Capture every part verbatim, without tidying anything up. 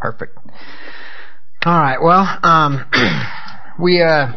Perfect. All right. Well, um, we. Uh,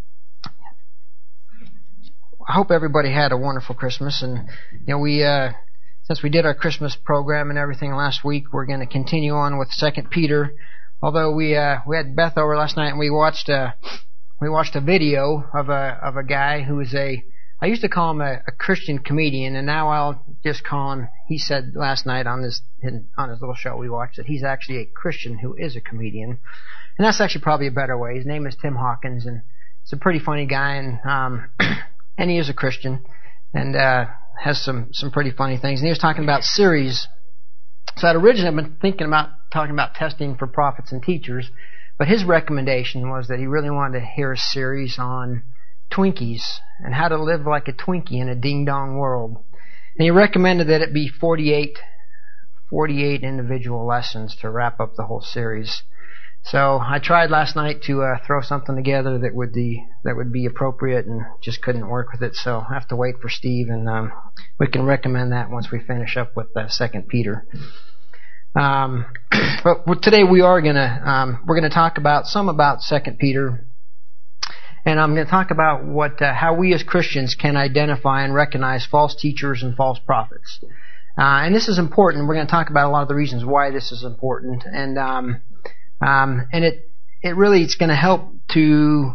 I hope everybody had a wonderful Christmas, and you know we. Uh, since we did our Christmas program and everything last week, we're going to continue on with Second Peter. Although we uh, we had Beth over last night, and we watched a we watched a video of a of a guy who is a. I used to call him a, a Christian comedian, and now I'll just call him. He said last night on this on his little show we watched that he's actually a Christian who is a comedian, and that's actually probably a better way. His name is Tim Hawkins, and he's a pretty funny guy, and um, and he is a Christian, and uh, has some some pretty funny things. And he was talking about series. So I'd originally been thinking about talking about testing for prophets and teachers, but his recommendation was that he really wanted to hear a series on Twinkies and how to live like a Twinkie in a ding-dong world. And he recommended that it be forty-eight, forty-eight individual lessons to wrap up the whole series. So I tried last night to uh, throw something together that would be that would be appropriate, and just couldn't work with it. So I have to wait for Steve, and um, we can recommend that once we finish up with uh, Second Peter. Um, but today we are gonna um, we're gonna talk about some about Second Peter. And I'm going to talk about what, uh, how we as Christians can identify and recognize false teachers and false prophets. Uh, and this is important. We're going to talk about a lot of the reasons why this is important. And, um, um, and it, it really, it's going to help to,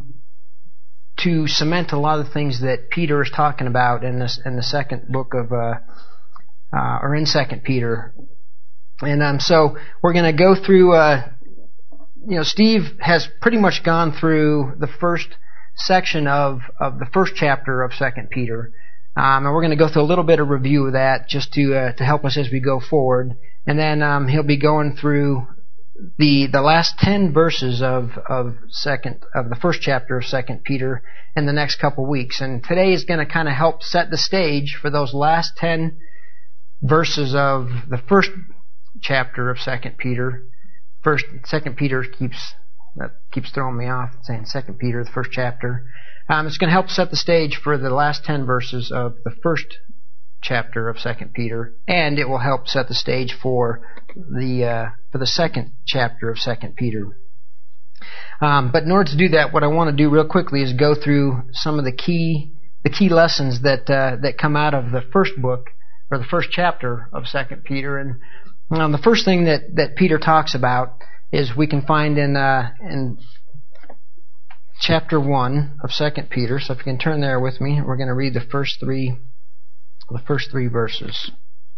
to cement a lot of the things that Peter is talking about in this, in the second book of, uh, uh, or in Second Peter. And, um, so we're going to go through, uh, you know, Steve has pretty much gone through the first section of, of the first chapter of Second Peter, um, and we're going to go through a little bit of review of that just to uh, to help us as we go forward. And then um, he'll be going through the the last ten verses of of second of the first chapter of Second Peter in the next couple weeks. And today is going to kind of help set the stage for those last ten verses of the first chapter of Second Peter. First, Second Peter keeps. That keeps throwing me off, saying Second Peter, the first chapter. Um, it's going to help set the stage for the last ten verses of the first chapter of Second Peter, and it will help set the stage for the uh, for the second chapter of Second Peter. Um, but in order to do that, what I want to do real quickly is go through some of the key the key lessons that uh, that come out of the first book or the first chapter of Second Peter. And um, the first thing that that Peter talks about is we can find in uh, in chapter one of Second Peter. So if you can turn there with me, we're going to read the first three the first three verses.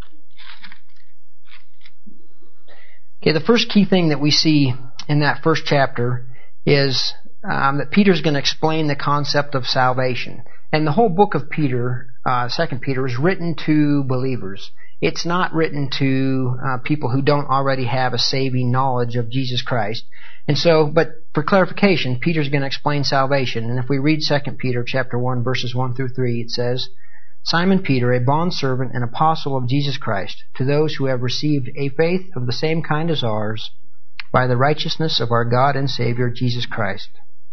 Okay, the first key thing that we see in that first chapter is um, that Peter's going to explain the concept of salvation. And the whole book of Peter, uh, Second Peter, is written to believers. It's not written to uh, people who don't already have a saving knowledge of Jesus Christ. And so, but for clarification, Peter's going to explain salvation. And if we read Second Peter chapter one, verses one through three, it says, Simon Peter, a bondservant and apostle of Jesus Christ, to those who have received a faith of the same kind as ours, by the righteousness of our God and Savior Jesus Christ.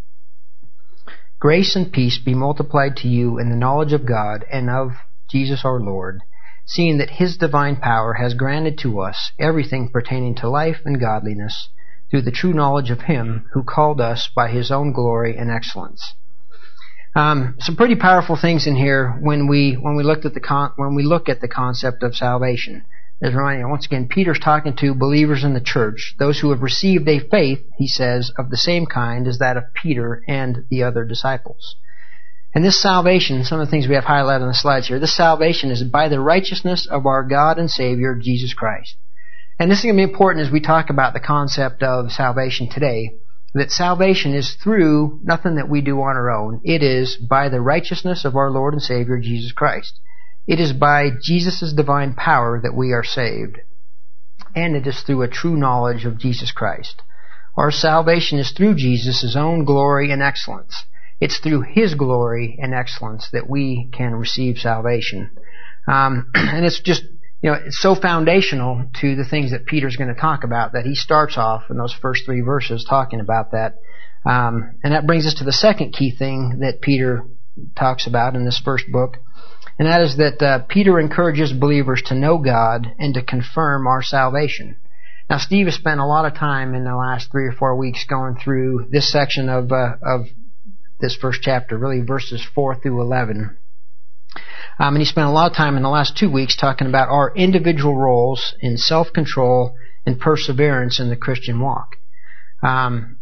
Grace and peace be multiplied to you in the knowledge of God and of Jesus our Lord, seeing that His divine power has granted to us everything pertaining to life and godliness through the true knowledge of Him who called us by His own glory and excellence. Um, some pretty powerful things in here when we when we looked at the con- when we look at the concept of salvation. As reminding, once again, Peter's talking to believers in the church, those who have received a faith, he says, of the same kind as that of Peter and the other disciples. And this salvation, some of the things we have highlighted on the slides here, this salvation is by the righteousness of our God and Savior, Jesus Christ. And this is going to be important as we talk about the concept of salvation today, that salvation is through nothing that we do on our own. It is by the righteousness of our Lord and Savior, Jesus Christ. It is by Jesus' divine power that we are saved. And it is through a true knowledge of Jesus Christ. Our salvation is through Jesus' own glory and excellence. It's through His glory and excellence that we can receive salvation. Um, and it's just, you know, it's so foundational to the things that Peter's going to talk about that he starts off in those first three verses talking about that. Um, and that brings us to the second key thing that Peter talks about in this first book. And that is that uh, Peter encourages believers to know God and to confirm our salvation. Now, Steve has spent a lot of time in the last three or four weeks going through this section of uh, of this first chapter, really verses four through eleven. Um, and he spent a lot of time in the last two weeks talking about our individual roles in self-control and perseverance in the Christian walk. Um,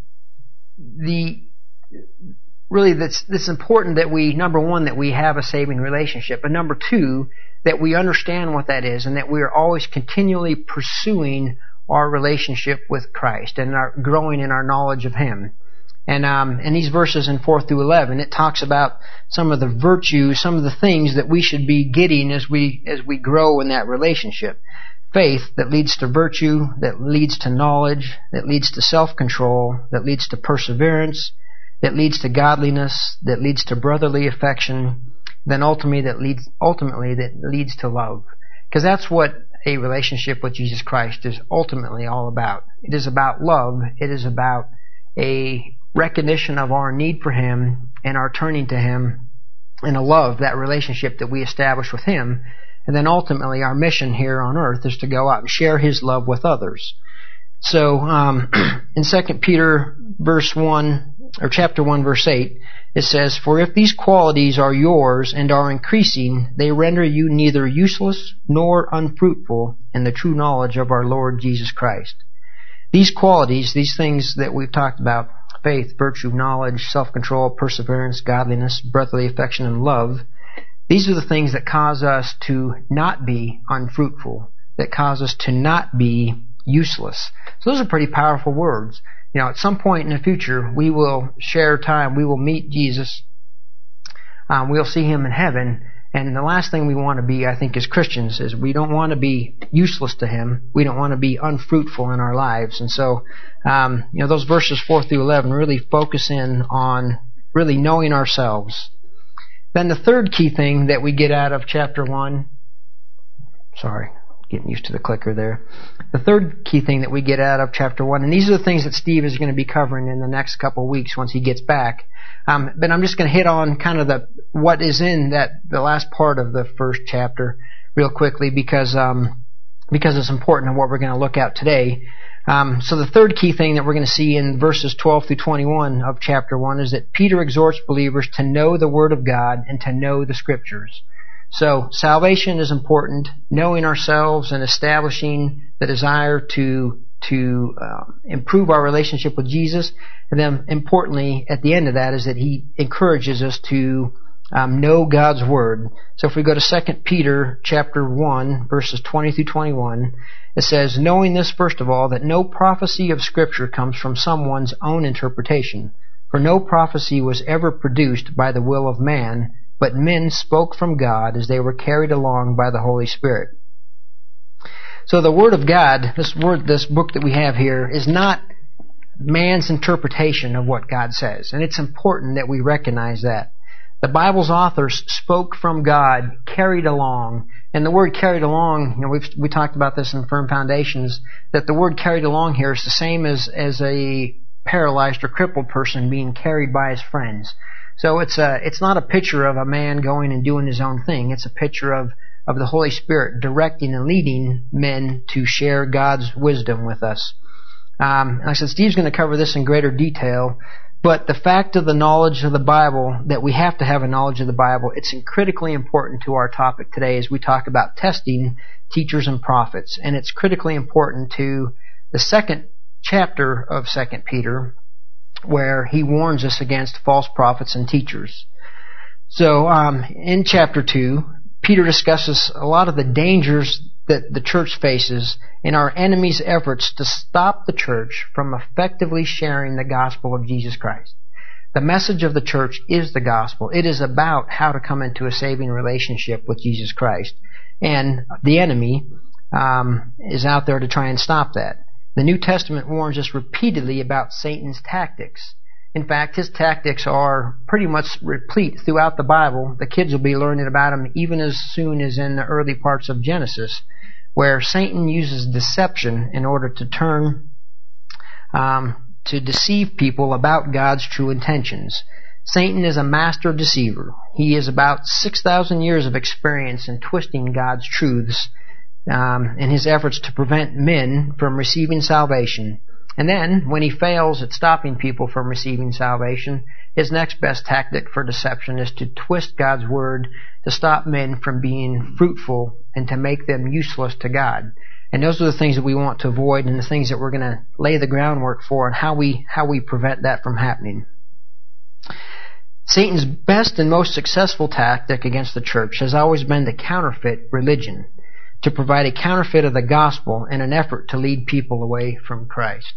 the really, that's it's important that we, number one, that we have a saving relationship, but number two, that we understand what that is, and that we are always continually pursuing our relationship with Christ and our growing in our knowledge of Him. And um, in these verses in four through eleven, it talks about some of the virtues, some of the things that we should be getting as we as we grow in that relationship. Faith that leads to virtue, that leads to knowledge, that leads to self-control, that leads to perseverance, that leads to godliness, that leads to brotherly affection, then ultimately that leads ultimately that leads to love. Because that's what a relationship with Jesus Christ is ultimately all about. It is about love. It is about a recognition of our need for Him and our turning to Him, and a love, that relationship that we establish with Him. And then ultimately our mission here on earth is to go out and share His love with others. So um, in Second Peter verse one, or chapter one verse eight, it says, "For if these qualities are yours and are increasing, they render you neither useless nor unfruitful in the true knowledge of our Lord Jesus Christ." These qualities, these things that we've talked about, faith, virtue, knowledge, self-control, perseverance, godliness, brotherly affection, and love, these are the things that cause us to not be unfruitful, that cause us to not be useless. So those are pretty powerful words. You know, at some point in the future, we will share time, we will meet Jesus, um, we'll see Him in heaven, and the last thing we want to be, I think, as Christians, is we don't want to be useless to Him. We don't want to be unfruitful in our lives. And so, um, you know, those verses four through eleven really focus in on really knowing ourselves. Then the third key thing that we get out of chapter one, sorry, getting used to the clicker there. The third key thing that we get out of chapter one, and these are the things that Steve is going to be covering in the next couple of weeks once he gets back. Um, but I'm just going to hit on kind of the what is in that the last part of the first chapter real quickly, because um, because it's important in what we're going to look at today. Um, so the third key thing that we're going to see in verses twelve through twenty-one of chapter one is that Peter exhorts believers to know the Word of God and to know the Scriptures. So salvation is important, knowing ourselves and establishing the desire to to uh, improve our relationship with Jesus. And then importantly, at the end of that, is that he encourages us to um, know God's Word. So if we go to Second Peter chapter one, verses twenty through twenty-one, it says, "Knowing this, first of all, that no prophecy of Scripture comes from someone's own interpretation. For no prophecy was ever produced by the will of man, but men spoke from God as they were carried along by the Holy Spirit." So the Word of God, this word, this book that we have here, is not man's interpretation of what God says. And it's important that we recognize that. The Bible's authors spoke from God, carried along. And the word carried along, you know, we've we talked about this in Firm Foundations, that the word carried along here is the same as, as a paralyzed or crippled person being carried by his friends. So it's a, it's not a picture of a man going and doing his own thing. It's a picture of, of the Holy Spirit directing and leading men to share God's wisdom with us. Um, like I said, Steve's going to cover this in greater detail, but the fact of the knowledge of the Bible, that we have to have a knowledge of the Bible, it's critically important to our topic today as we talk about testing teachers and prophets. And it's critically important to the second chapter of Second Peter, where he warns us against false prophets and teachers. So um, in chapter two, Peter discusses a lot of the dangers that the church faces in our enemy's efforts to stop the church from effectively sharing the gospel of Jesus Christ. The message of the church is the gospel. It is about how to come into a saving relationship with Jesus Christ. And the enemy um, is out there to try and stop that. The New Testament warns us repeatedly about Satan's tactics. In fact, his tactics are pretty much replete throughout the Bible. The kids will be learning about them even as soon as in the early parts of Genesis, where Satan uses deception in order to turn, um, to deceive people about God's true intentions. Satan is a master deceiver. He has about six thousand years of experience in twisting God's truths um, in his efforts to prevent men from receiving salvation. And then, when he fails at stopping people from receiving salvation, his next best tactic for deception is to twist God's Word to stop men from being fruitful and to make them useless to God. And those are the things that we want to avoid, and the things that we're going to lay the groundwork for, and how we how we prevent that from happening. Satan's best and most successful tactic against the church has always been to counterfeit religion, to provide a counterfeit of the gospel in an effort to lead people away from Christ.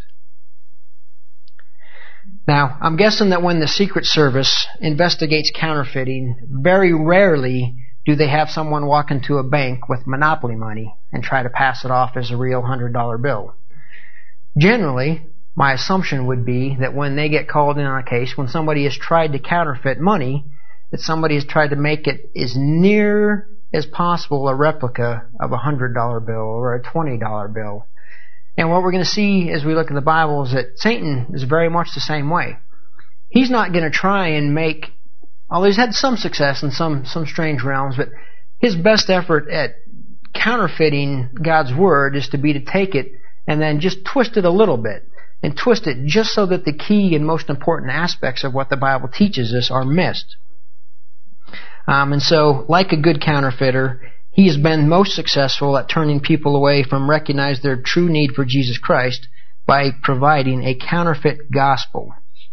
Now, I'm guessing that when the Secret Service investigates counterfeiting, very rarely do they have someone walk into a bank with monopoly money and try to pass it off as a real one hundred dollar bill. Generally, my assumption would be that when they get called in on a case, when somebody has tried to counterfeit money, that somebody has tried to make it as near as possible a replica of a one hundred dollar bill or a twenty dollar bill. And what we're going to see as we look in the Bible is that Satan is very much the same way. He's not going to try and make, although he's had some success in some, some strange realms, but his best effort at counterfeiting God's Word is to be to take it and then just twist it a little bit. And twist it just so that the key and most important aspects of what the Bible teaches us are missed. Um, and so, like a good counterfeiter, he has been most successful at turning people away from recognizing their true need for Jesus Christ by providing a counterfeit gospel.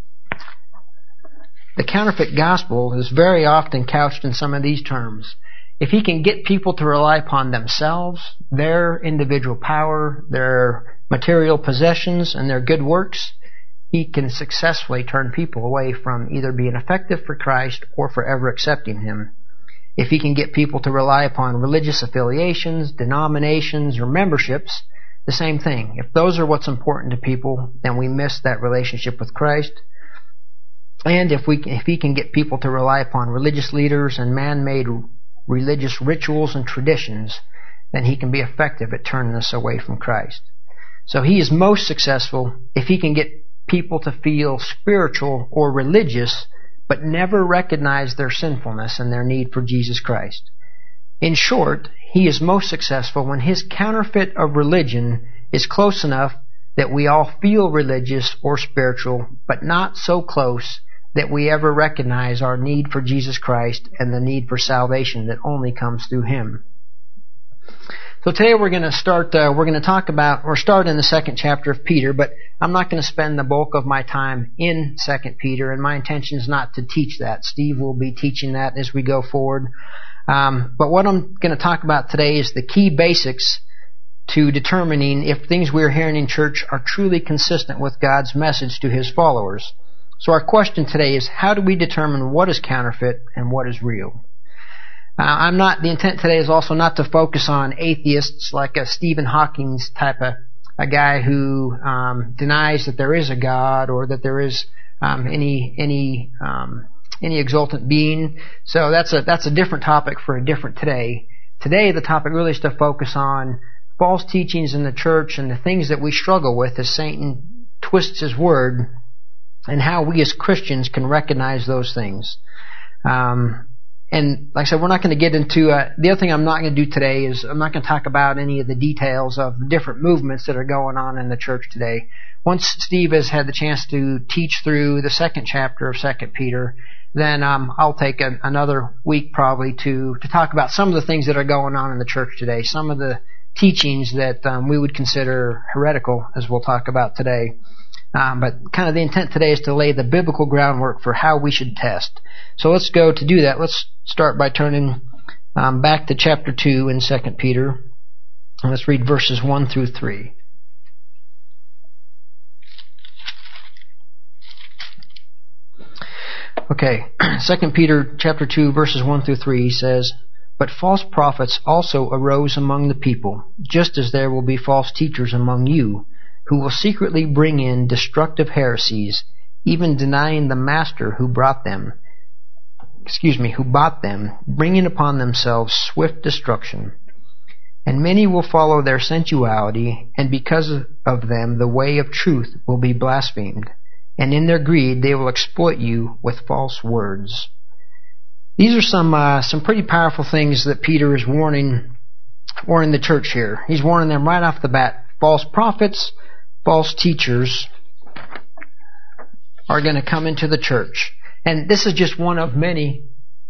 The counterfeit gospel is very often couched in some of these terms. If he can get people to rely upon themselves, their individual power, their material possessions, and their good works, he can successfully turn people away from either being effective for Christ or forever accepting Him. If he can get people to rely upon religious affiliations, denominations, or memberships, the same thing. If those are what's important to people, then we miss that relationship with Christ. And if we if he can get people to rely upon religious leaders and man-made religious rituals and traditions, then he can be effective at turning us away from Christ. So he is most successful if he can get people to feel spiritual or religious, but never recognize their sinfulness and their need for Jesus Christ. In short, he is most successful when his counterfeit of religion is close enough that we all feel religious or spiritual, but not so close that we ever recognize our need for Jesus Christ and the need for salvation that only comes through Him. So today we're going to start, uh, we're going to talk about, or start in the second chapter of Peter, but I'm not going to spend the bulk of my time in Second Peter, and my intention is not to teach that. Steve will be teaching that as we go forward. Um, but what I'm going to talk about today is the key basics to determining if things we're hearing in church are truly consistent with God's message to His followers. So our question today is, how do we determine what is counterfeit and what is real? Uh, I'm not. The intent today is also not to focus on atheists like a Stephen Hawking's type of a guy who um, denies that there is a God or that there is um, any any um, any exultant being. So that's a that's a different topic for a different today. Today the topic really is to focus on false teachings in the church and the things that we struggle with as Satan twists his word, and how we as Christians can recognize those things. Um, And like I said, we're not going to get into, uh, the other thing I'm not going to do today is I'm not going to talk about any of the details of the different movements that are going on in the church today. Once Steve has had the chance to teach through the second chapter of Second Peter, then um, I'll take a, another week probably to, to talk about some of the things that are going on in the church today, some of the teachings that um, we would consider heretical, as we'll talk about today. Um, but kind of the intent today is to lay the biblical groundwork for how we should test. So let's go to do that. Let's start by turning um, back to chapter two in Second Peter. And let's read verses one through three. Okay, Second Peter chapter two, verses one through three says, "But false prophets also arose among the people, just as there will be false teachers among you, who will secretly bring in destructive heresies, even denying the master who brought them, excuse me, who bought them, bringing upon themselves swift destruction. And many will follow their sensuality, and because of them the way of truth will be blasphemed. And in their greed they will exploit you with false words." These are some uh, some pretty powerful things that Peter is warning warning the church here. He's warning them right off the bat. False prophets, false teachers are going to come into the church. And this is just one of many.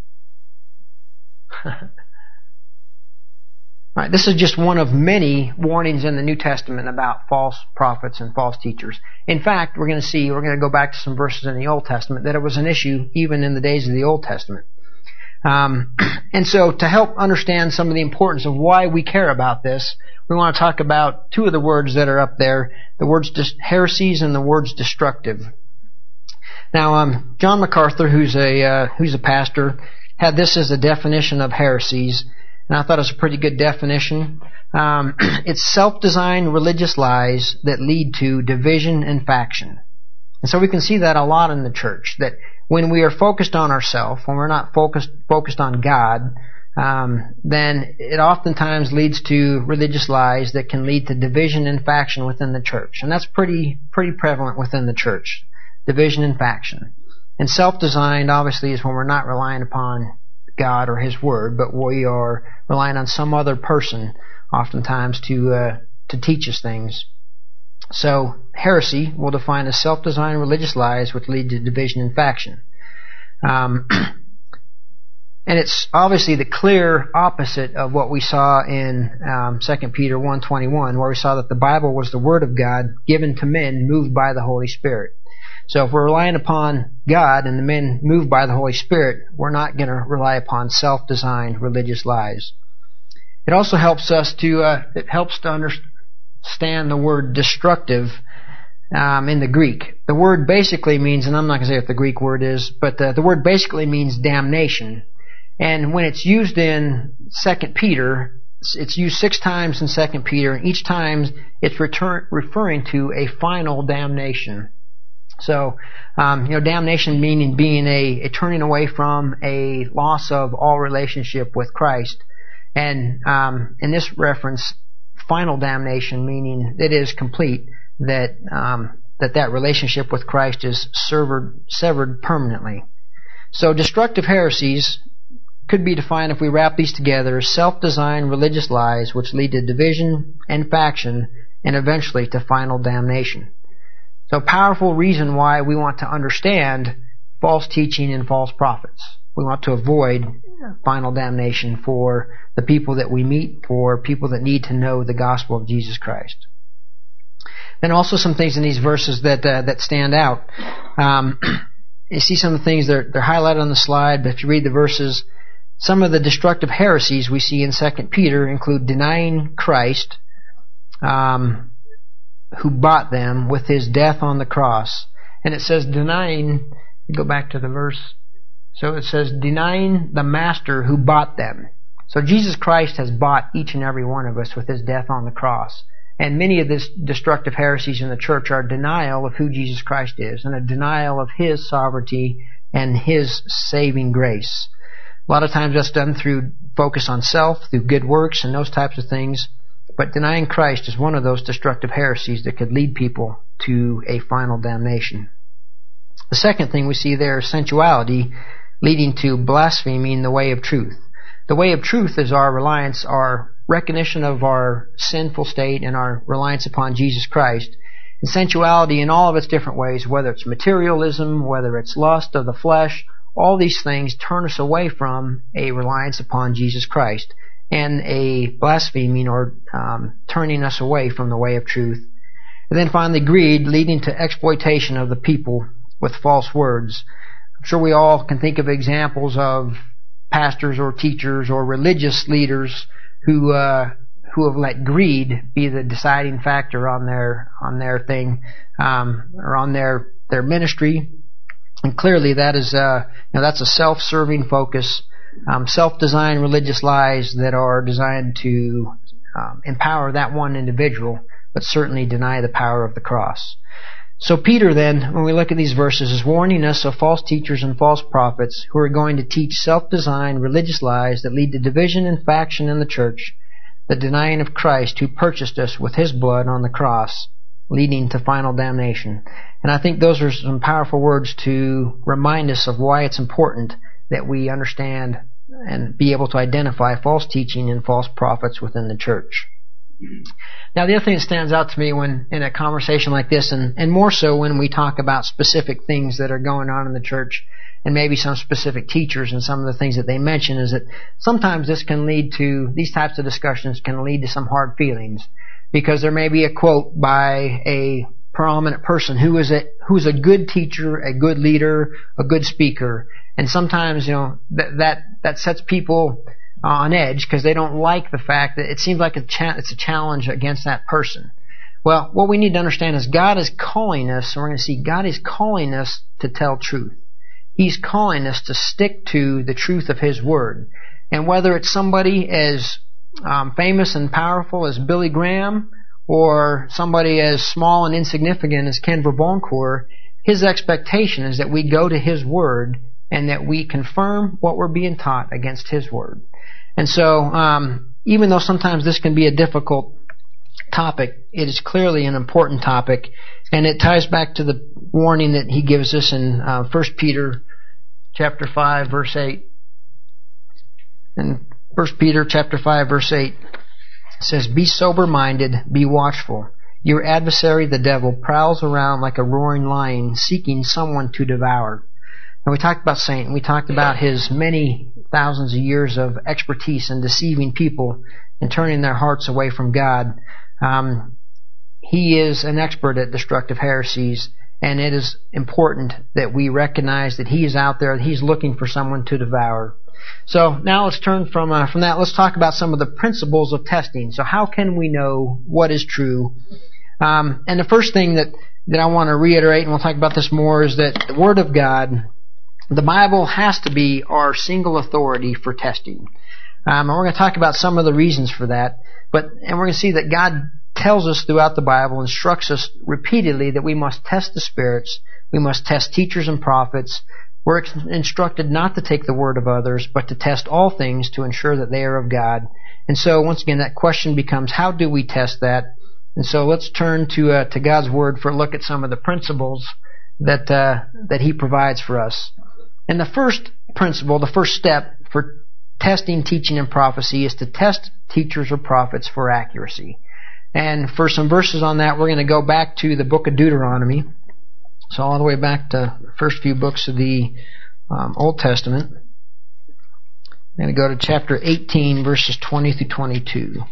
Right, this is just one of many warnings in the New Testament about false prophets and false teachers. In fact, we're going to see, we're going to go back to some verses in the Old Testament, that it was an issue even in the days of the Old Testament. Um, and so to help understand some of the importance of why we care about this, we want to talk about two of the words that are up there, the words dis- heresies and the words destructive. Now, um, John MacArthur, who's a uh, who's a pastor, had this as a definition of heresies, and I thought it was a pretty good definition. Um, it's self-designed religious lies that lead to division and faction. And so we can see that a lot in the church, that when we are focused on ourselves, when we're not focused focused on God, um, then it oftentimes leads to religious lies that can lead to division and faction within the church. And that's pretty pretty prevalent within the church, division and faction. And self-designed, obviously, is when we're not relying upon God or His Word, but we are relying on some other person, oftentimes, to uh, to teach us things. So, heresy we'll define as self-designed religious lies which lead to division and faction. Um, and it's obviously the clear opposite of what we saw in um, Second Peter one twenty-one, where we saw that the Bible was the Word of God given to men moved by the Holy Spirit. So if we're relying upon God and the men moved by the Holy Spirit, we're not going to rely upon self-designed religious lies. It also helps us to uh, it helps to understand the word destructive um, in the Greek. The word basically means, and I'm not going to say what the Greek word is, but the, the word basically means damnation. And when it's used in Second Peter, it's used six times in Second Peter, and each time it's return, referring to a final damnation. So, um, you know, damnation meaning being a, a turning away from, a loss of all relationship with Christ. And um, in this reference, final damnation meaning it is complete, that um, that that relationship with Christ is severed, severed permanently. So destructive heresies could be defined, if we wrap these together, as self-designed religious lies which lead to division and faction and eventually to final damnation. So a powerful reason why we want to understand false teaching and false prophets. We want to avoid final damnation for the people that we meet, for people that need to know the gospel of Jesus Christ. Then also some things in these verses that uh, that stand out. Um, you see some of the things, they're, they're highlighted on the slide, but if you read the verses, some of the destructive heresies we see in Second Peter include denying Christ, um, who bought them with His death on the cross. And it says denying, go back to the verse, so it says denying the Master who bought them. So Jesus Christ has bought each and every one of us with His death on the cross. And many of these destructive heresies in the church are denial of who Jesus Christ is, and a denial of His sovereignty and His saving grace. A lot of times that's done through focus on self, through good works and those types of things. But denying Christ is one of those destructive heresies that could lead people to a final damnation. The second thing we see there is sensuality, leading to blaspheming the way of truth. The way of truth is our reliance, our recognition of our sinful state and our reliance upon Jesus Christ. And sensuality in all of its different ways, whether it's materialism, whether it's lust of the flesh, all these things turn us away from a reliance upon Jesus Christ, and a blaspheming or um, turning us away from the way of truth. And then finally, greed, leading to exploitation of the people with false words. I'm sure we all can think of examples of pastors or teachers or religious leaders who uh, who have let greed be the deciding factor on their on their thing um, or on their their ministry. And clearly, that is uh, you know that's a self-serving focus. Um, self-designed religious lies that are designed to um, empower that one individual, but certainly deny the power of the cross. So Peter then, when we look at these verses, is warning us of false teachers and false prophets who are going to teach self-designed religious lies that lead to division and faction in the church, the denying of Christ who purchased us with His blood on the cross, leading to final damnation. And I think those are some powerful words to remind us of why it's important that we understand and be able to identify false teaching and false prophets within the church. Now, the other thing that stands out to me when in a conversation like this, and, and more so when we talk about specific things that are going on in the church, and maybe some specific teachers and some of the things that they mention, is that sometimes this can lead to, these types of discussions can lead to some hard feelings, because there may be a quote by a prominent person who is a who's a good teacher, a good leader, a good speaker, and sometimes, you know, that that, that sets people on edge because they don't like the fact that it seems like a cha- it's a challenge against that person. Well, what we need to understand is God is calling us, and we're going to see God is calling us to tell truth. He's calling us to stick to the truth of His Word. And whether it's somebody as um, famous and powerful as Billy Graham, or somebody as small and insignificant as Ken Verboncor, his expectation is that we go to His Word and that we confirm what we're being taught against His Word. And so, um, even though sometimes this can be a difficult topic, it is clearly an important topic, and it ties back to the warning that he gives us in uh, First Peter chapter five, verse eight. In First Peter chapter five, verse eight, it says, "Be sober-minded, be watchful. Your adversary, the devil, prowls around like a roaring lion, seeking someone to devour." And we talked about Satan. We talked about his many thousands of years of expertise in deceiving people and turning their hearts away from God. Um, he is an expert at destructive heresies, and it is important that we recognize that he is out there, that he's looking for someone to devour. So now let's turn from uh, from that. Let's talk about some of the principles of testing. So how can we know what is true? Um, and the first thing that, that I want to reiterate, and we'll talk about this more, is that the Word of God, the Bible, has to be our single authority for testing. Um, and we're going to talk about some of the reasons for that. But and we're going to see that God tells us throughout the Bible, instructs us repeatedly that we must test the spirits, we must test teachers and prophets. We're instructed not to take the word of others, but to test all things to ensure that they are of God. And so, once again, that question becomes, how do we test that? And so let's turn to uh, to God's Word for a look at some of the principles that uh, that He provides for us. And the first principle, the first step for testing, teaching, and prophecy is to test teachers or prophets for accuracy. And for some verses on that, we're going to go back to the book of Deuteronomy. So all the way back to the first few books of the um, Old Testament. I'm going to go to chapter eighteen, verses twenty through twenty-two.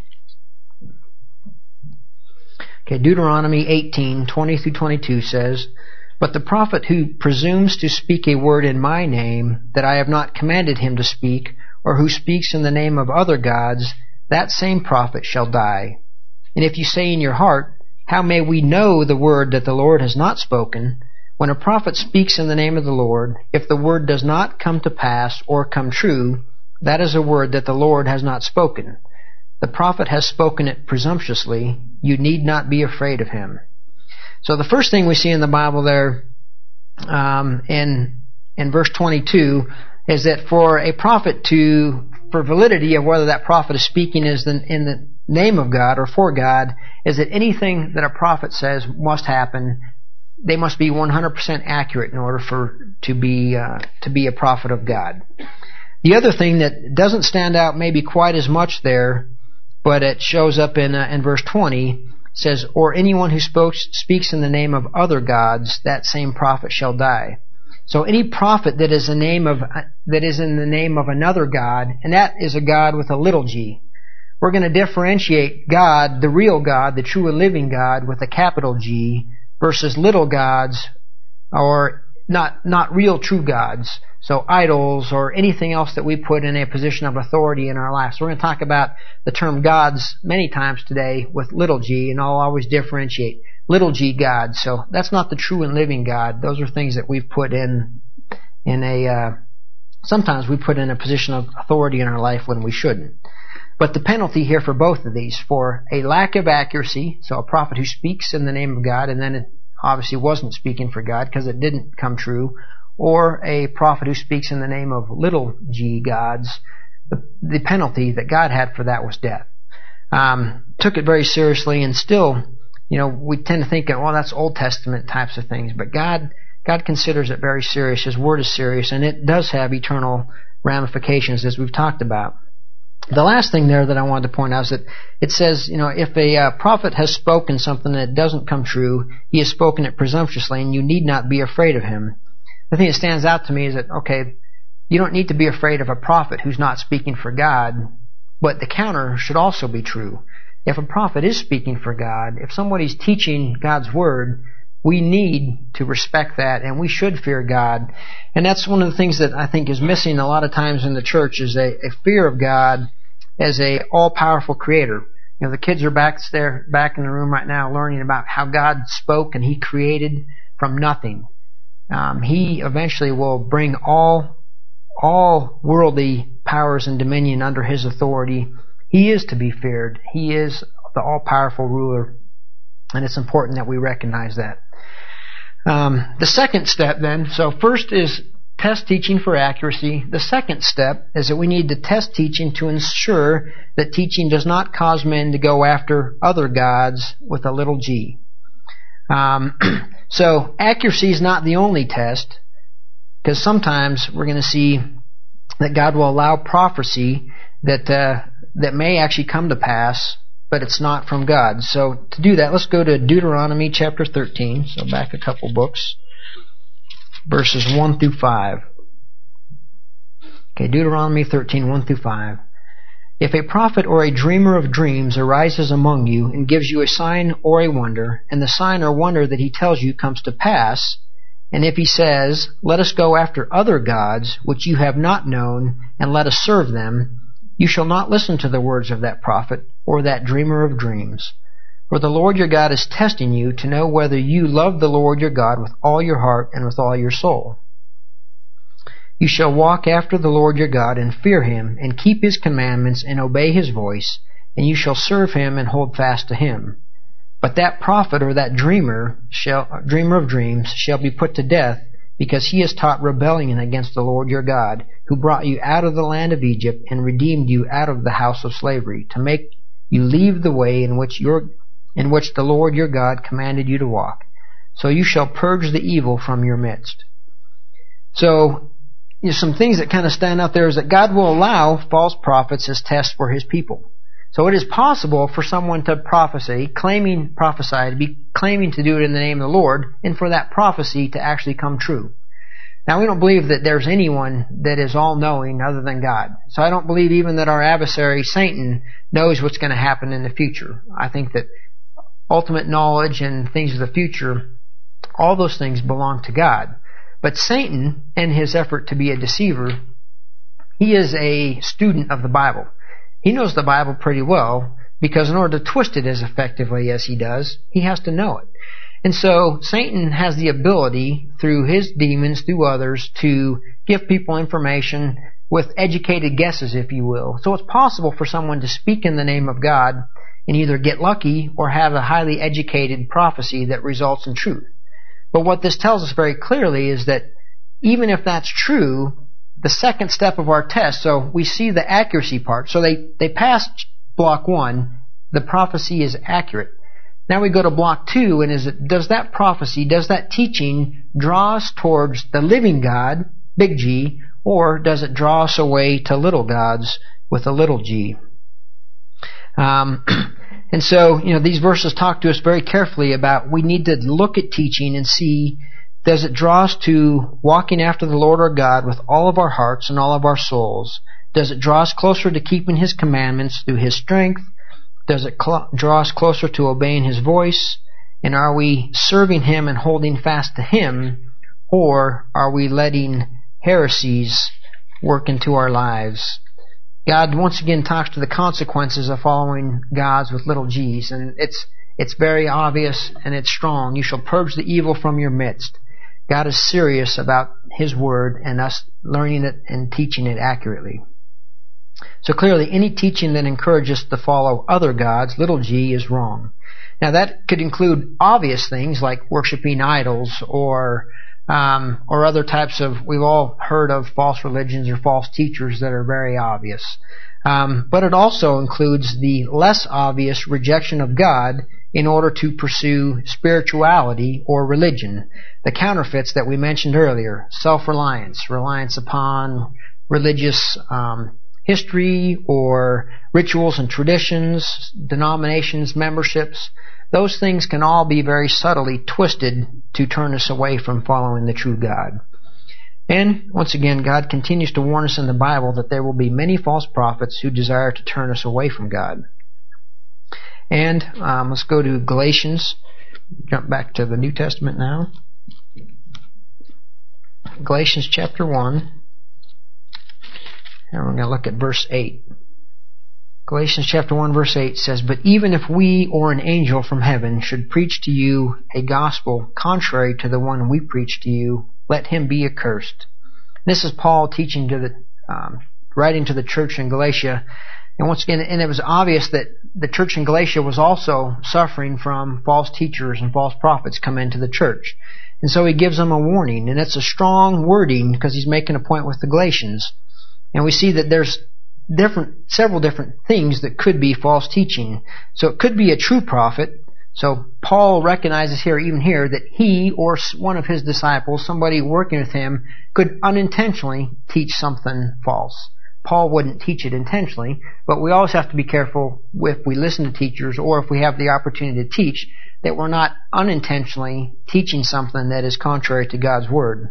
Okay, Deuteronomy eighteen, twenty through twenty-two says, "But the prophet who presumes to speak a word in my name that I have not commanded him to speak, or who speaks in the name of other gods, that same prophet shall die. And if you say in your heart, how may we know the word that the Lord has not spoken? When a prophet speaks in the name of the Lord, if the word does not come to pass or come true, that is a word that the Lord has not spoken. The prophet has spoken it presumptuously. You need not be afraid of him." So the first thing we see in the Bible there, um, in in verse twenty-two, is that for a prophet to, for validity of whether that prophet is speaking is the, in the name of God or for God, is that anything that a prophet says must happen. They must be one hundred percent accurate in order for to be uh, to be a prophet of God. The other thing that doesn't stand out maybe quite as much there, but it shows up in uh, in verse twenty, says, "Or anyone who spoke, speaks in the name of other gods, that same prophet shall die." So any prophet that is a name of that is in the name of another god, and that is a god with a little g. We're going to differentiate God, the real God, the true and living God, with a capital G, versus little gods, or not not real true gods, so idols or anything else that we put in a position of authority in our lives. So we're going to talk about the term gods many times today with little g, and I'll always differentiate little g gods. So that's not the true and living God. Those are things that we've put in in a uh, sometimes we put in a position of authority in our life when we shouldn't. But the penalty here for both of these, for a lack of accuracy, so a prophet who speaks in the name of God and then it obviously wasn't speaking for God because it didn't come true, or a prophet who speaks in the name of little g gods, the, the penalty that God had for that was death. Um, took it very seriously, and still, you know, we tend to think, well, that's Old Testament types of things, but God God considers it very serious. His Word is serious, and it does have eternal ramifications as we've talked about. The last thing there that I wanted to point out is that it says, you know, if a uh, prophet has spoken something that doesn't come true, he has spoken it presumptuously, and you need not be afraid of him. The thing that stands out to me is that, okay, you don't need to be afraid of a prophet who's not speaking for God, but the counter should also be true. If a prophet is speaking for God, if somebody's teaching God's Word, we need to respect that, and we should fear God. And that's one of the things that I think is missing a lot of times in the church, is a, a fear of God as a all-powerful creator. You know, the kids are back there, back in the room right now, learning about how God spoke and He created from nothing. Um, he eventually will bring all all worldly powers and dominion under His authority. He is to be feared. He is the all-powerful ruler, and it's important that we recognize that. Um, the second step then, so first is test teaching for accuracy. The second step is that we need to test teaching to ensure that teaching does not cause men to go after other gods with a little g. Um, so accuracy is not the only test, because sometimes we're going to see that God will allow prophecy that uh, that may actually come to pass, but it's not from God. So to do that, let's go to Deuteronomy chapter thirteen, so back a couple books, verses one through five. Okay, Deuteronomy thirteen, one through five. If a prophet or a dreamer of dreams arises among you and gives you a sign or a wonder, and the sign or wonder that he tells you comes to pass, and if he says, "Let us go after other gods which you have not known, and let us serve them," you shall not listen to the words of that prophet or that dreamer of dreams. For the Lord your God is testing you to know whether you love the Lord your God with all your heart and with all your soul. You shall walk after the Lord your God and fear Him and keep His commandments and obey His voice, and you shall serve Him and hold fast to Him. But that prophet or that dreamer shall, dreamer of dreams shall be put to death, because he has taught rebellion against the Lord your God, who brought you out of the land of Egypt and redeemed you out of the house of slavery, to make you leave the way in which your in which the Lord your God commanded you to walk. So you shall purge the evil from your midst. So, you know, some things that kind of stand out there is that God will allow false prophets as tests for His people. So it is possible for someone to prophesy, claiming prophesy, to be claiming to do it in the name of the Lord, and for that prophecy to actually come true. Now, we don't believe that there's anyone that is all-knowing other than God. So I don't believe even that our adversary, Satan, knows what's going to happen in the future. I think that ultimate knowledge and things of the future, all those things belong to God. But Satan, in his effort to be a deceiver, he is a student of the Bible. He knows the Bible pretty well, because in order to twist it as effectively as he does, he has to know it. And so Satan has the ability, through his demons, through others, to give people information with educated guesses, if you will. So it's possible for someone to speak in the name of God and either get lucky or have a highly educated prophecy that results in truth. But what this tells us very clearly is that even if that's true, the second step of our test, so we see the accuracy part. So they, they passed block one, the prophecy is accurate. Now we go to block two, and is it, does that prophecy, does that teaching draw us towards the living God, big G, or does it draw us away to little gods with a little g? Um, and so, you know, these verses talk to us very carefully about we need to look at teaching and see, does it draw us to walking after the Lord our God with all of our hearts and all of our souls? Does it draw us closer to keeping His commandments through His strength? Does it cl- draw us closer to obeying His voice? And are we serving Him and holding fast to Him? Or are we letting heresies work into our lives? God once again talks to the consequences of following gods with little g's. And it's it's very obvious and it's strong. You shall purge the evil from your midst. God is serious about His Word and us learning it and teaching it accurately. So clearly, any teaching that encourages us to follow other gods, little g, is wrong. Now that could include obvious things like worshiping idols or um, or other types of, we've all heard of false religions or false teachers that are very obvious. Um, but it also includes the less obvious rejection of God in order to pursue spirituality or religion. The counterfeits that we mentioned earlier, self-reliance, reliance upon religious um, history or rituals and traditions, denominations, memberships. Those things can all be very subtly twisted to turn us away from following the true God. And once again, God continues to warn us in the Bible that there will be many false prophets who desire to turn us away from God. And um, let's go to Galatians. Jump back to the New Testament now. Galatians chapter one. And we're going to look at verse eight. Galatians chapter one verse eight says, "But even if we or an angel from heaven should preach to you a gospel contrary to the one we preach to you, let him be accursed." This is Paul teaching to the, um, writing to the church in Galatia. And once again, and it was obvious that the church in Galatia was also suffering from false teachers and false prophets come into the church. And so he gives them a warning. And it's a strong wording because he's making a point with the Galatians. And we see that there's different, several different things that could be false teaching. So it could be a true prophet. So Paul recognizes here, even here, that he or one of his disciples, somebody working with him, could unintentionally teach something false. Paul wouldn't teach it intentionally, but we always have to be careful if we listen to teachers or if we have the opportunity to teach that we're not unintentionally teaching something that is contrary to God's Word.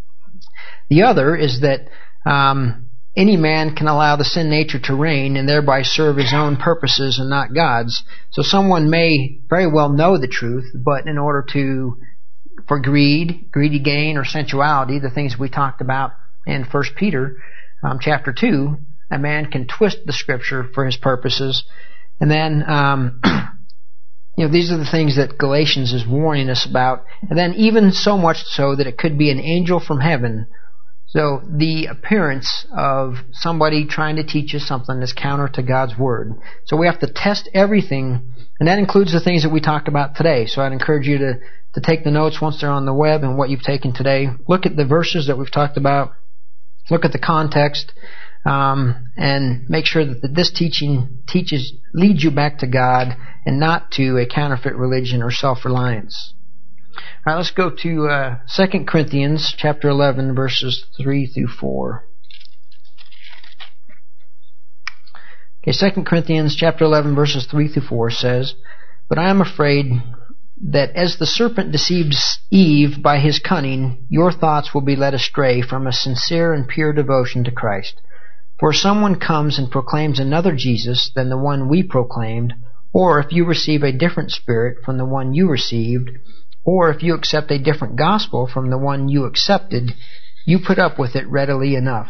The other is that um, any man can allow the sin nature to reign and thereby serve his own purposes and not God's. So someone may very well know the truth, but in order to, for greed, greedy gain, or sensuality, the things we talked about in First Peter um, chapter two, a man can twist the Scripture for his purposes. And then, um, you know, these are the things that Galatians is warning us about. And then even so much so that it could be an angel from heaven. So the appearance of somebody trying to teach us something that's counter to God's Word. So we have to test everything, and that includes the things that we talked about today. So I'd encourage you to, to take the notes once they're on the web and what you've taken today. Look at the verses that we've talked about. Look at the context, um, and make sure that this teaching teaches leads you back to God and not to a counterfeit religion or self-reliance. All right, let's go to uh, Second Corinthians chapter eleven, verses three through four. Okay, Second Corinthians chapter eleven, verses three through four says, "But I am afraid that as the serpent deceived Eve by his cunning, your thoughts will be led astray from a sincere and pure devotion to Christ. For if someone comes and proclaims another Jesus than the one we proclaimed, or if you receive a different spirit from the one you received, or if you accept a different gospel from the one you accepted, you put up with it readily enough."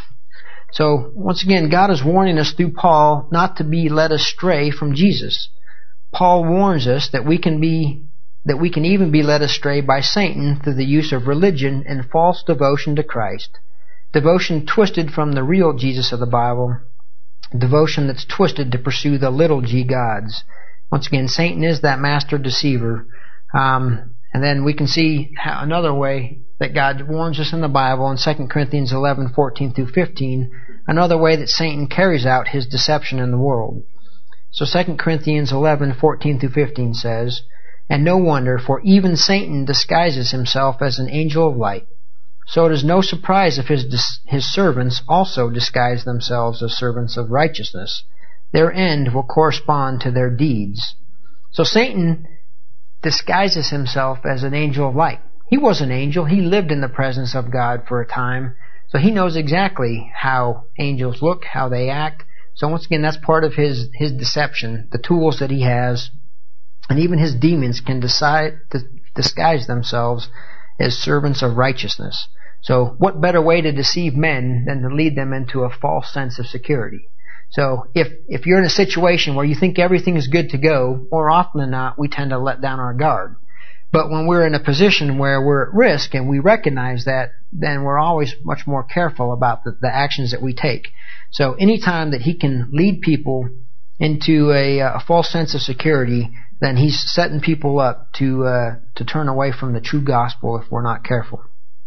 So, once again, God is warning us through Paul not to be led astray from Jesus. Paul warns us that we can be that we can even be led astray by Satan through the use of religion and false devotion to Christ. Devotion twisted from the real Jesus of the Bible. Devotion that's twisted to pursue the little g gods. Once again, Satan is that master deceiver. Um, and then we can see how, another way that God warns us in the Bible in Second Corinthians eleven, fourteen through fifteen. Another way that Satan carries out his deception in the world. So Second Corinthians eleven, fourteen through fifteen says, "And no wonder, for even Satan disguises himself as an angel of light. So it is no surprise if his, his servants also disguise themselves as servants of righteousness. Their end will correspond to their deeds." So Satan disguises himself as an angel of light. He was an angel. He lived in the presence of God for a time. So he knows exactly how angels look, how they act. So once again, that's part of his, his deception, the tools that he has. And even his demons can decide to disguise themselves as servants of righteousness. So what better way to deceive men than to lead them into a false sense of security? So if, if you're in a situation where you think everything is good to go, more often than not, we tend to let down our guard. But when we're in a position where we're at risk and we recognize that, then we're always much more careful about the, the actions that we take. So anytime that he can lead people into a, a false sense of security, then he's setting people up to uh, to turn away from the true gospel if we're not careful.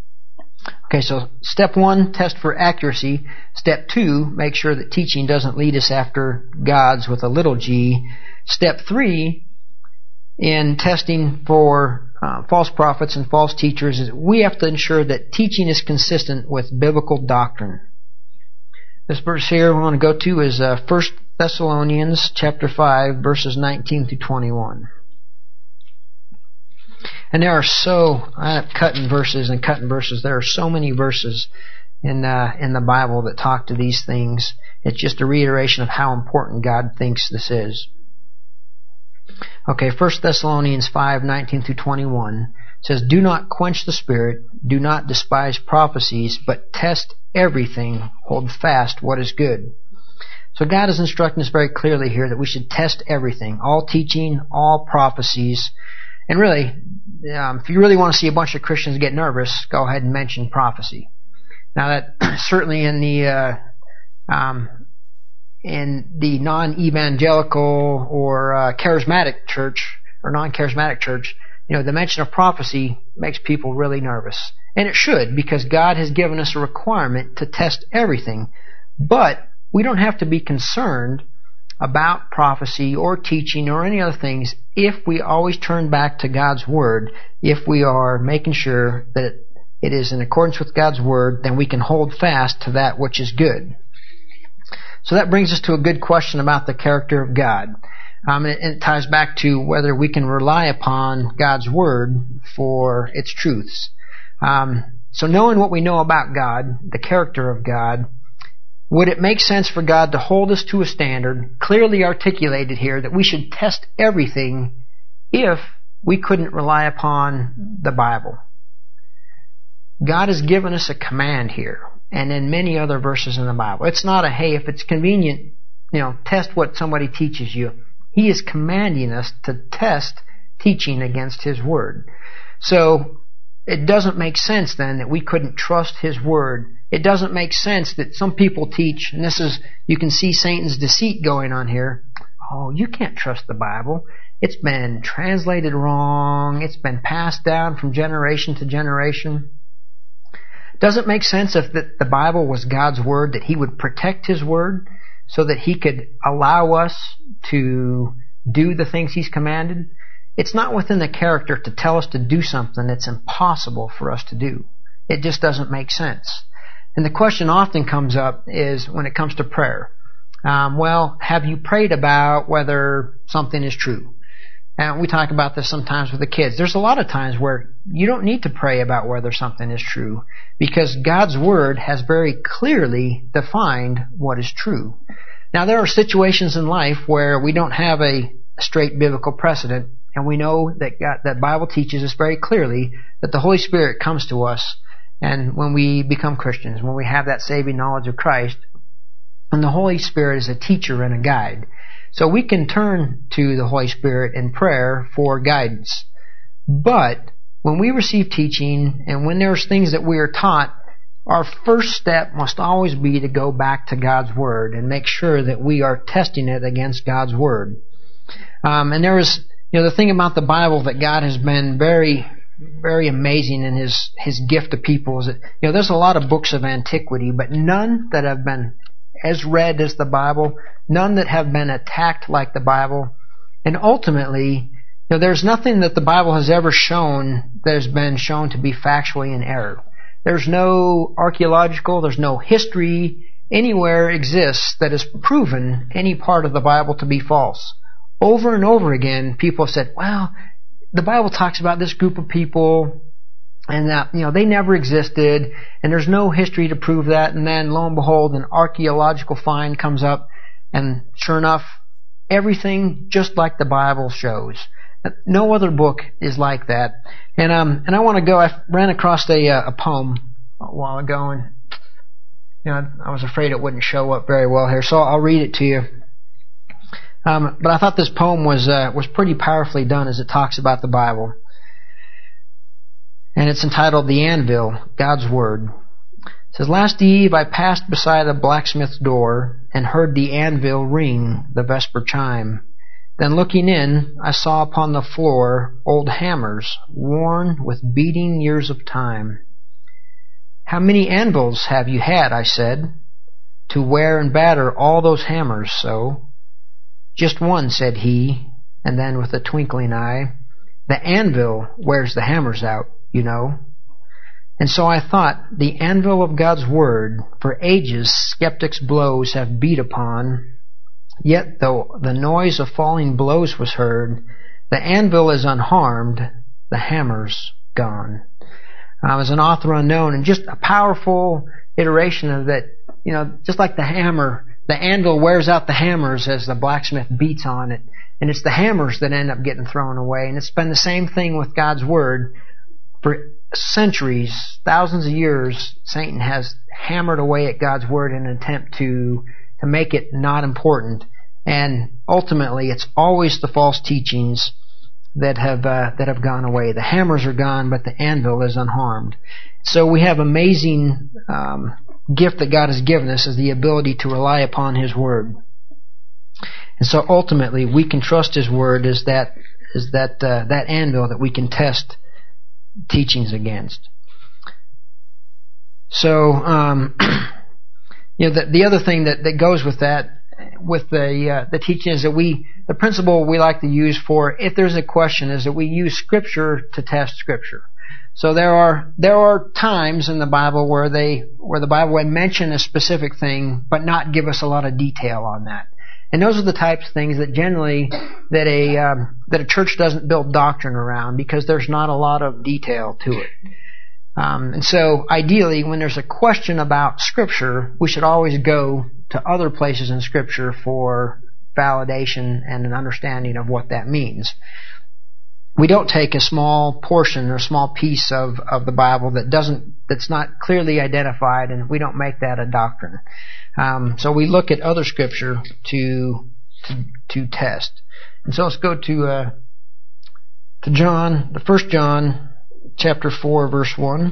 Okay, so step one, test for accuracy. Step two, make sure that teaching doesn't lead us after gods with a little g. Step three, in testing for uh, false prophets and false teachers, is we have to ensure that teaching is consistent with biblical doctrine. This verse here we want to go to is uh, First Thessalonians chapter five, verses nineteen through twenty-one. And there are so, I'm cutting verses and cutting verses. There are so many verses in uh, in the Bible that talk to these things. It's just a reiteration of how important God thinks this is. Okay, First Thessalonians five, nineteen through twenty-one says, "Do not quench the spirit, do not despise prophecies, but test everything, hold fast what is good." So God is instructing us very clearly here that we should test everything, all teaching, all prophecies. And really, um, if you really want to see a bunch of Christians get nervous, go ahead and mention prophecy. Now that certainly in the uh, um, in the non-evangelical or uh, charismatic church or non-charismatic church, you know, the mention of prophecy makes people really nervous. And it should, because God has given us a requirement to test everything. But we don't have to be concerned about prophecy or teaching or any other things if we always turn back to God's Word. If we are making sure that it is in accordance with God's Word, then we can hold fast to that which is good. So that brings us to a good question about the character of God. Um, and, it, and it ties back to whether we can rely upon God's Word for its truths. Um, so knowing what we know about God, the character of God, would it make sense for God to hold us to a standard, clearly articulated here, that we should test everything if we couldn't rely upon the Bible? God has given us a command here, and in many other verses in the Bible. It's not a, hey, if it's convenient, you know, test what somebody teaches you. He is commanding us to test teaching against His Word. So it doesn't make sense then that we couldn't trust His Word. It doesn't make sense that some people teach, and this is, you can see Satan's deceit going on here. Oh, you can't trust the Bible. It's been translated wrong. It's been passed down from generation to generation. Does it make sense if the, the Bible was God's Word, that He would protect His Word so that He could allow us to do the things He's commanded? It's not within the character to tell us to do something that's impossible for us to do. It just doesn't make sense. And the question often comes up is when it comes to prayer. Um, well, have you prayed about whether something is true? And we talk about this sometimes with the kids. There's a lot of times where you don't need to pray about whether something is true, because God's Word has very clearly defined what is true. Now, there are situations in life where we don't have a straight biblical precedent, and we know that God, that Bible teaches us very clearly that the Holy Spirit comes to us, and when we become Christians, when we have that saving knowledge of Christ, and the Holy Spirit is a teacher and a guide. So we can turn to the Holy Spirit in prayer for guidance. But when we receive teaching and when there's things that we are taught, our first step must always be to go back to God's Word and make sure that we are testing it against God's Word. Um, and there is, you know, the thing about the Bible that God has been very, very amazing in His His gift to people is that, you know, there's a lot of books of antiquity, but none that have been as read as the Bible, none that have been attacked like the Bible. And ultimately, you know, there's nothing that the Bible has ever shown that has been shown to be factually in error. There's no archaeological, there's no history anywhere exists that has proven any part of the Bible to be false. Over and over again, people have said, well, the Bible talks about this group of people, and that, you know, they never existed, and there's no history to prove that, and then lo and behold, an archaeological find comes up, and sure enough, everything just like the Bible shows. No other book is like that. And um, and I want to go, I ran across a uh, a poem a while ago, and you know, I was afraid it wouldn't show up very well here, so I'll read it to you. Um, but I thought this poem was uh, was pretty powerfully done as it talks about the Bible. And it's entitled The Anvil, God's Word. It says, "Last eve I passed beside a blacksmith's door and heard the anvil ring the vesper chime. Then looking in, I saw upon the floor old hammers, worn with beating years of time. 'How many anvils have you had,' I said, 'to wear and batter all those hammers so?' 'Just one,' said he, and then with a twinkling eye, 'The anvil wears the hammers out, you know.' And so I thought, the anvil of God's Word, for ages skeptics' blows have beat upon, yet though the noise of falling blows was heard, the anvil is unharmed, the hammer's gone. I was an author unknown, and just a powerful iteration of that, you know, just like the hammer, the anvil wears out the hammers as the blacksmith beats on it, and it's the hammers that end up getting thrown away. And it's been the same thing with God's Word. For centuries, thousands of years, Satan has hammered away at God's Word in an attempt to, to make it not important. And ultimately, it's always the false teachings that have uh, that have gone away. The hammers are gone, but the anvil is unharmed. So we have amazing um, gift that God has given us, is the ability to rely upon His Word. And so ultimately, we can trust His Word as that as that uh, that anvil that we can test teachings against. So, um, you know, the, the other thing that, that goes with that, with the uh, the teaching, is that we, the principle we like to use for if there's a question, is that we use Scripture to test Scripture. So there are there are times in the Bible where they where the Bible would mention a specific thing, but not give us a lot of detail on that. And those are the types of things that generally that a um, that a church doesn't build doctrine around, because there's not a lot of detail to it. Um, and so, ideally, when there's a question about Scripture, we should always go to other places in Scripture for validation and an understanding of what that means. We don't take a small portion or a small piece of, of the Bible that doesn't that's not clearly identified, and we don't make that a doctrine. Um, so we look at other Scripture to to, to test. And so let's go to uh, to John, the First John, chapter four, verse one.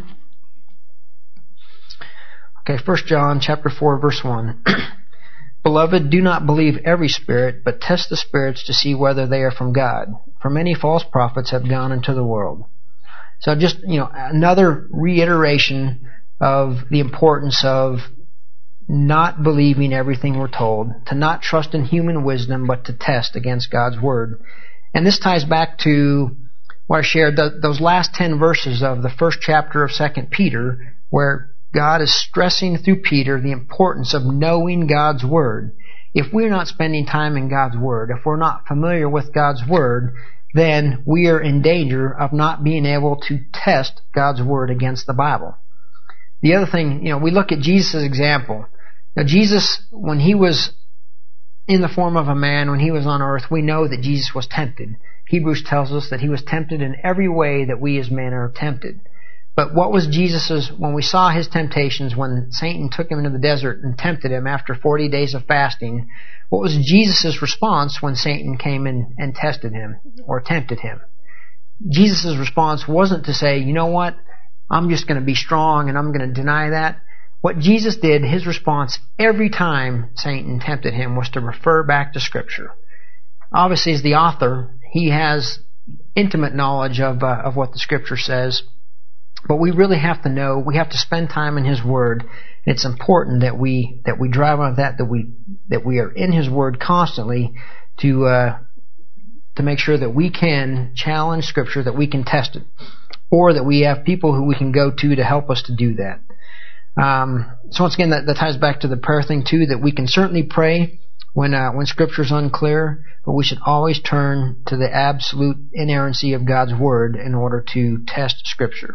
Okay, First John, chapter four, verse one. Beloved, do not believe every spirit, but test the spirits to see whether they are from God. For many false prophets have gone into the world. So just, you know, another reiteration of the importance of not believing everything we're told, to not trust in human wisdom, but to test against God's Word. And this ties back to what I shared, the, those last ten verses of the first chapter of Second Peter, where God is stressing through Peter the importance of knowing God's Word. If we're not spending time in God's Word, if we're not familiar with God's Word, then we are in danger of not being able to test God's Word against the Bible. The other thing, you know, we look at Jesus' example. Now, Jesus, when He was in the form of a man, when He was on earth, we know that Jesus was tempted. Hebrews tells us that He was tempted in every way that we as men are tempted. But what was Jesus's, when we saw His temptations, when Satan took Him into the desert and tempted Him after forty days of fasting, what was Jesus' response when Satan came in and tested Him or tempted Him? Jesus' response wasn't to say, you know what, I'm just going to be strong and I'm going to deny that. What Jesus did, His response every time Satan tempted Him, was to refer back to Scripture. Obviously, as the author, he has intimate knowledge of uh, of what the Scripture says. But we really have to know, we have to spend time in His Word. It's important that we that we drive on that, that we that we are in His Word constantly to uh, to make sure that we can challenge Scripture, that we can test it, or that we have people who we can go to to help us to do that. Um, so once again, that, that ties back to the prayer thing too, that we can certainly pray when uh, when Scripture is unclear, but we should always turn to the absolute inerrancy of God's Word in order to test Scripture.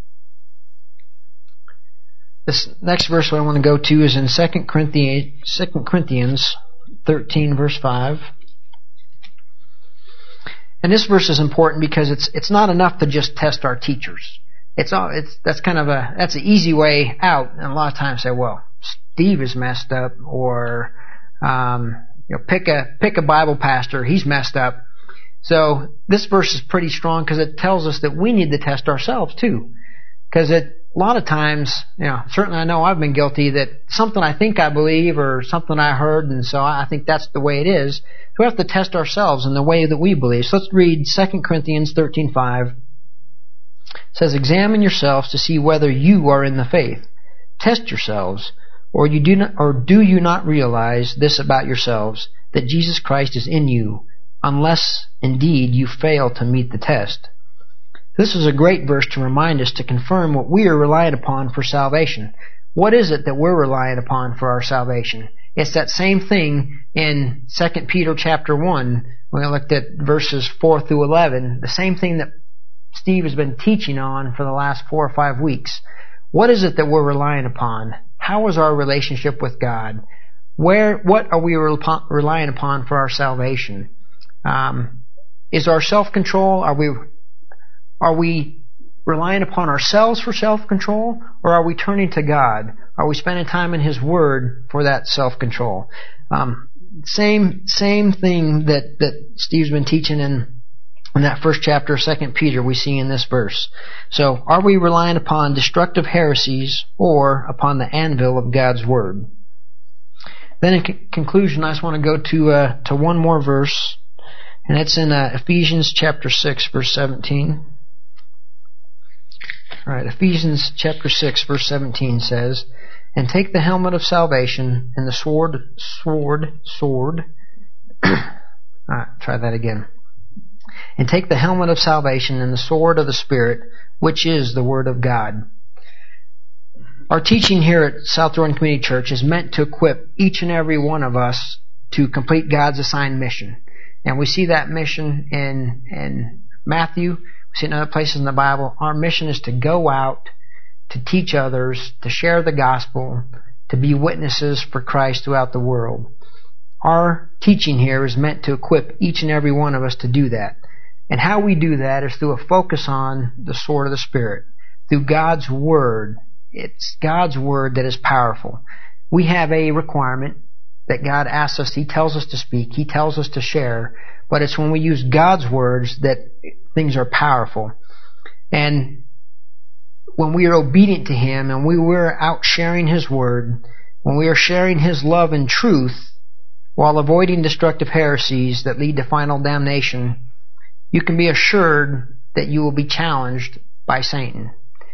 This next verse I want to go to is in Second Corinthians thirteen, verse five. And this verse is important because it's it's not enough to just test our teachers. It's all it's that's kind of a that's an easy way out. And a lot of times say, well, Steve is messed up, or um, you know, pick a pick a Bible pastor, he's messed up. So this verse is pretty strong because it tells us that we need to test ourselves too, because it. A lot of times, you know, certainly I know I've been guilty that something I think I believe or something I heard, and so I think that's the way it is. So we have to test ourselves in the way that we believe. So let's read Second Corinthians thirteen five. It says, "Examine yourselves to see whether you are in the faith. Test yourselves, or you do not, or do you not realize this about yourselves, that Jesus Christ is in you, unless indeed you fail to meet the test. This is a great verse to remind us to confirm what we are relying upon for salvation. What is it that we're relying upon for our salvation? It's that same thing in Second Peter chapter one, when we looked at verses four through eleven, the same thing that Steve has been teaching on for the last four or five weeks. What is it that we're relying upon? How is our relationship with God? Where, what are we relying upon for our salvation? Um, is our self-control, are we, are we relying upon ourselves for self-control, or are we turning to God? Are we spending time in His Word for that self-control? Um, same, same thing that, that Steve's been teaching in In that first chapter of Second Peter, we see in this verse. So, are we relying upon destructive heresies or upon the anvil of God's Word? Then in c- conclusion, I just want to go to uh, to one more verse, and it's in uh, Ephesians chapter six, verse seventeen. All right, Ephesians chapter six, verse seventeen says, "And take the helmet of salvation and the sword, sword, sword." All right, try that again. "And take the helmet of salvation and the sword of the Spirit, which is the Word of God." Our teaching here at South Jordan Community Church is meant to equip each and every one of us to complete God's assigned mission. And we see that mission in, in Matthew, we see it in other places in the Bible. Our mission is to go out, to teach others, to share the gospel, to be witnesses for Christ throughout the world. Our teaching here is meant to equip each and every one of us to do that. And how we do that is through a focus on the sword of the Spirit, through God's Word. It's God's Word that is powerful. We have a requirement that God asks us, He tells us to speak, He tells us to share, but it's when we use God's words that things are powerful. And when we are obedient to Him and we were out sharing His Word, when we are sharing His love and truth, while avoiding destructive heresies that lead to final damnation, you can be assured that you will be challenged by Satan.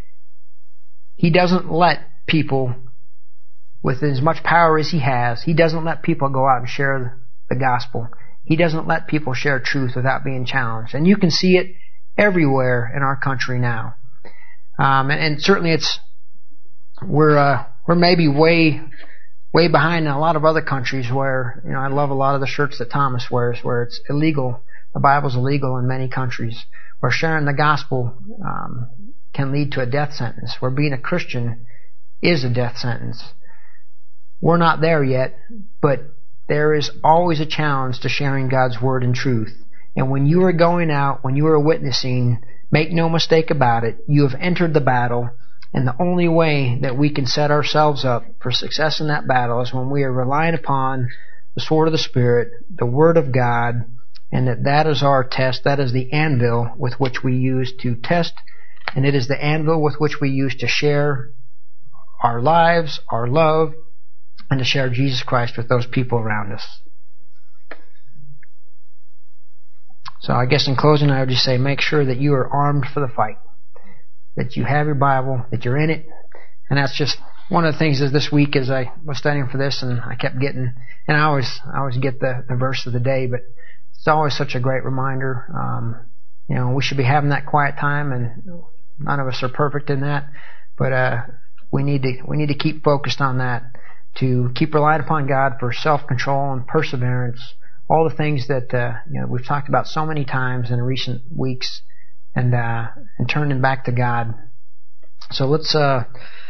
He doesn't let people, with as much power as he has, he doesn't let people go out and share the gospel. He doesn't let people share truth without being challenged. And you can see it everywhere in our country now. Um, and, and certainly it's, we're, uh, we're maybe way, way behind in a lot of other countries where, you know, I love a lot of the shirts that Thomas wears, where it's illegal. The Bible's illegal in many countries, where sharing the gospel um, can lead to a death sentence, where being a Christian is a death sentence. We're not there yet, but there is always a challenge to sharing God's Word and truth. And when you are going out, when you are witnessing, make no mistake about it, you have entered the battle, and the only way that we can set ourselves up for success in that battle is when we are relying upon the sword of the Spirit, the Word of God, and that that is our test, that is the anvil with which we use to test, and it is the anvil with which we use to share our lives, our love, and to share Jesus Christ with those people around us. So I guess in closing I would just say make sure that you are armed for the fight, that you have your Bible, that you're in it, and that's just one of the things is this week as I was studying for this and I kept getting, and I always, I always get the, the verse of the day, but it's always such a great reminder. Um, you know, we should be having that quiet time, and none of us are perfect in that, but uh, we need to we need to keep focused on that, to keep relying upon God for self-control and perseverance, all the things that uh, you know we've talked about so many times in recent weeks, and uh, and turning back to God. So let's uh,